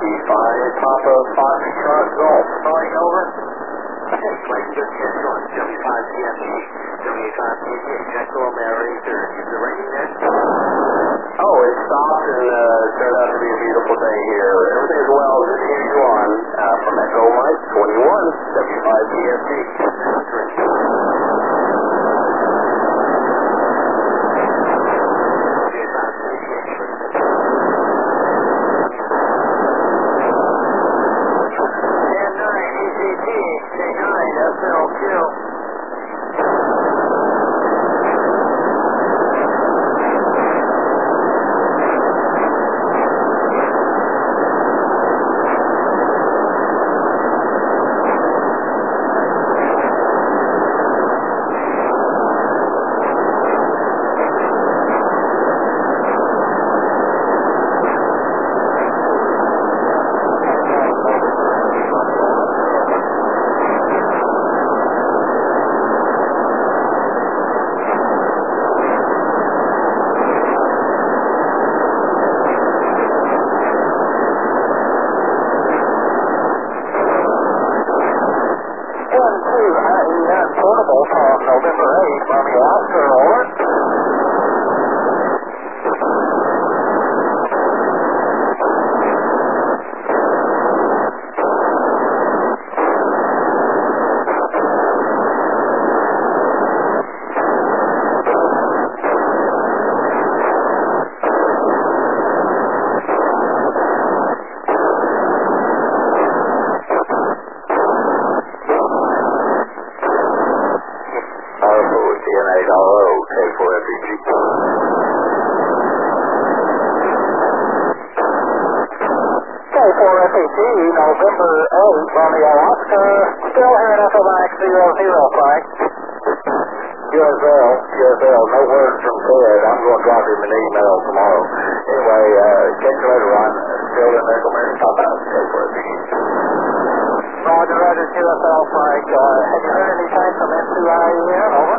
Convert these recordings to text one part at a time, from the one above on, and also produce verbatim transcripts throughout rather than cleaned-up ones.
five Papa Foxtrot Golf. Calling over. Okay, flight thirteen one, W five C F G, W five C F G, Echo Mary third. Is the rating there? Oh, it stopped and uh, turned out to be a beautiful day here. Everything is well as usual on uh, from Echo Mike twenty-one, W five C F G. Portable from November eighth, Romeo Oscar, over. November eighth, Romeo Oscar, still here at Echo Mike zero zero, Frank. U S L, U S L, no word from Ted. I'm going to drop him an email tomorrow. Anyway, uh, catch you later on. Still in Echo Mary, top out. Okay, for it. Roger, Roger, U S L, Frank. Uh, have you heard anything from M two I E N? Over.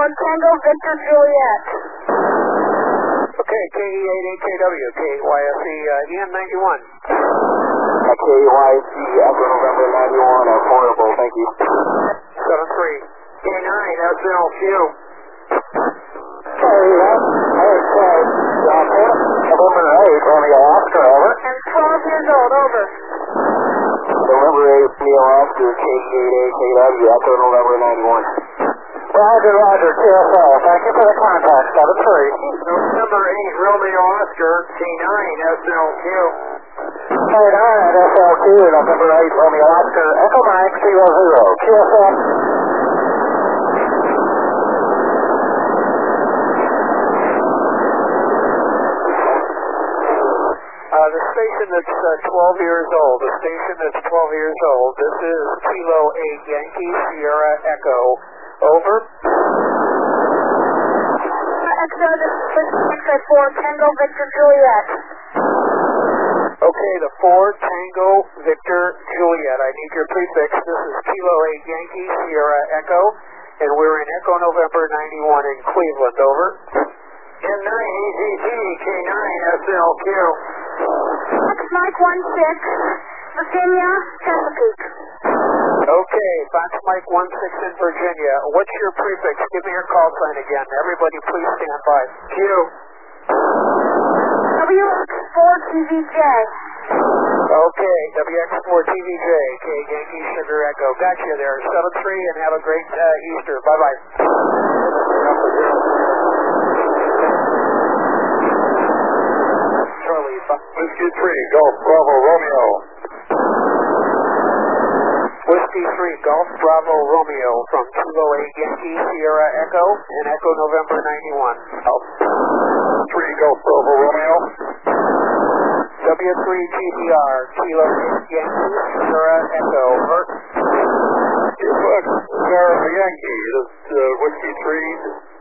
Tango Victor Juliet. Okay, K E eight eight K W, K Y S E uh, E N ninety-one. Uh, K Y S E Echo November ninety-one, affordable, thank you. seven three. K nine S L Q. Hey, that's okay. November eight, Romeo Oscar, over. I'm twelve years old, over. November eight, Romeo Oscar, K eight eight K W, Echo November ninety-one. Roger, Roger, T S L, thank you for the contact, seven three. November eight, Romeo Oscar, K nine S L Q. K nine S L Q, November eight, Romeo Oscar, Echo Mike, zero zero, T S L. Uh, the station that's uh, twelve years old, the station that's twelve years old, this is Kilo eight Yankee Sierra Echo, over. Exo, this is X-ray four, Tango Victor Juliet. Okay, the four Tango Victor Juliet, I need your prefix, this is Kilo eight Yankee Sierra Echo, and we're in Echo November ninety-one in Cleveland, over. N nine E Z T, K nine S L Q. X Mike one six, Virginia, Chesapeake. Okay, Fox Mike one six in Virginia. What's your prefix? Give me your call sign again. Everybody please stand by. Q. W X four T V J. Okay, W X four T V J, K Yankee Sugar Echo. Got you there. seven three and have a great uh, Easter. Bye-bye. Charlie, Whiskey three, Golf Bravo Romeo. Whiskey three, Golf Bravo Romeo from Kilo eight Yankee Sierra Echo and Echo November ninety-one. Oh. three, Golf Bravo Romeo. W three G B R, Kilo eight Yankee Sierra Echo. Over. Fox Sierra Yankee, this is uh, Whiskey three,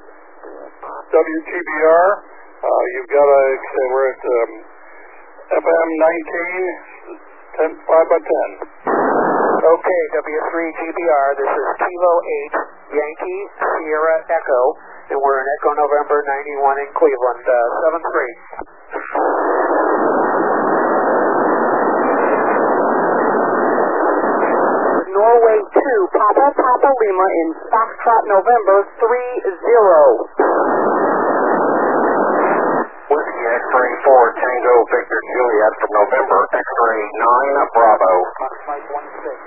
W G B R. Uh, you've got a, we're at um, F M nineteen, ten, five by ten. Okay, W three G B R, this is Kilo eight Yankee Sierra Echo, and we're in Echo November ninety-one in Cleveland, uh, seven three. Norway two, Papa Papa Lima in Foxtrot November three zero. Whiskey X-ray four, Tango Victor Juliet from November, X-ray nine, Bravo. Mike one six.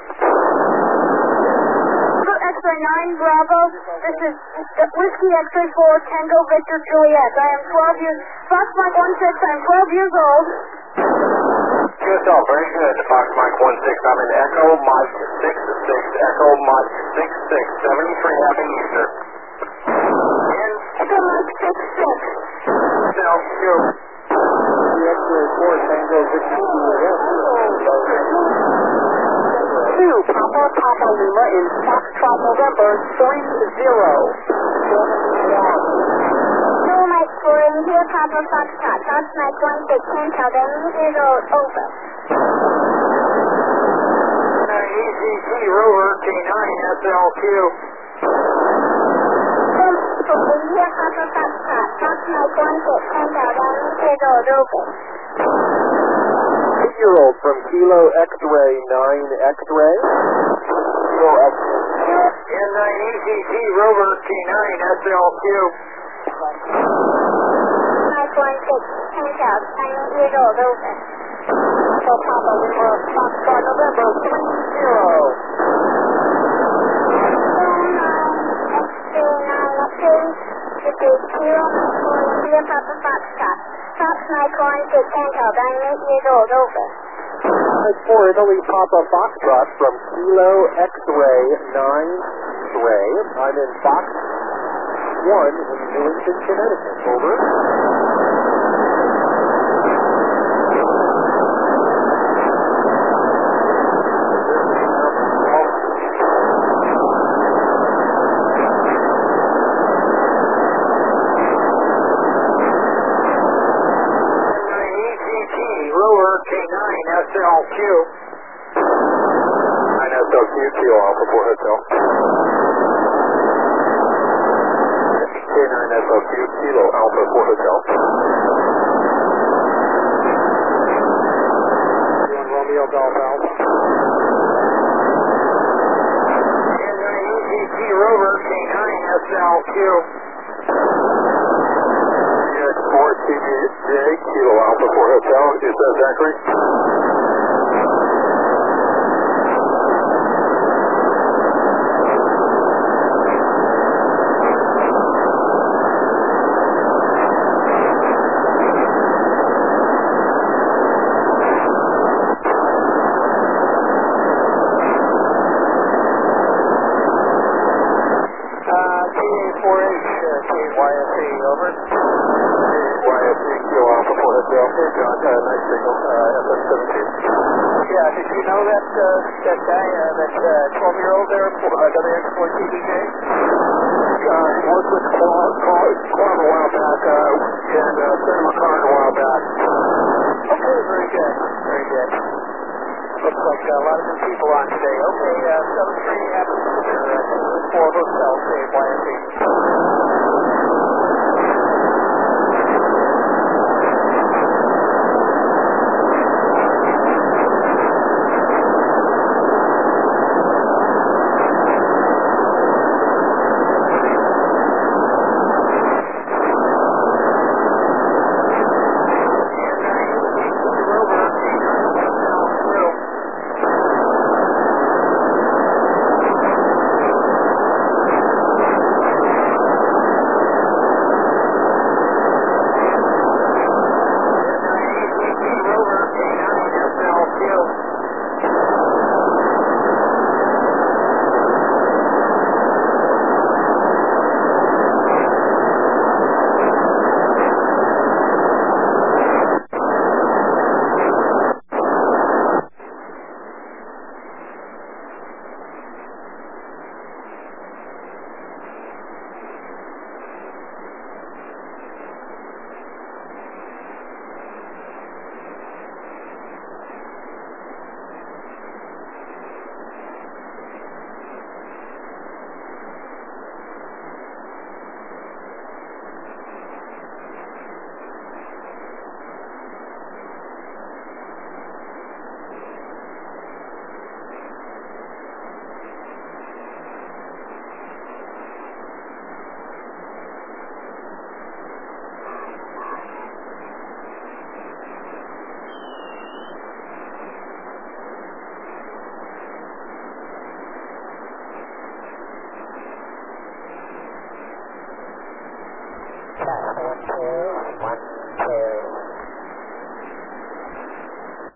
X-ray nine, Bravo. This is Whiskey X-ray four, Tango Victor Juliet. I am twelve years, Fox Mike one six, I am twelve years old. Q S L, very good. Fox Mike one six, I'm in Echo Mike six six, Echo Mike six six, seventy-three, happy Easter. N. Echo Mike six six. S L Q. X-ray four, Tango Victor Juliet. two, Papa Papa Lima in Foxtrot November three zero. No, Mike four, and here Papa Foxtrot. Fox Mike one six, ten, tell them years old, over. nine E Z T, Rover, K nine S L Q. And here Papa Foxtrot. Fox Mike one six, ten, tell them years old, over. Eight-year-old from Kilo X-ray nine, X-ray. Kilo X-ray. N nine E Z T, Rover, K nine S L Q. Mike one six, ten, tell them years old, over. Papa Papa Lima Foxtrot November three zero. This is Kilo India Papa Foxtrot. Fox Mike one six, ten, tell them eight years old, over. Mike four, Italy Papa Foxtrot from Kilo X-ray nine, X-ray. I'm in Fox one in Newington, Connecticut. Over. K nine S L Q. nine S L Q, Kilo Alpha four Hotel. nine S L Q, Kilo Alpha four Hotel. one Romeo Golf Alpha. U G T Rover, K nine S L Q. X four C J, Kilo Alpha four Hotel, is that Zachary? Yeah, did you know that uh, that guy, uh, that twelve-year-old uh, there, uh, W X four T D J? Uh, he worked with Quad, Quad, Quad a while back, uh, and uh, sent him a car a while back. Okay, very good, very good. Looks like uh, a lot of good people on today. Okay, uh, seven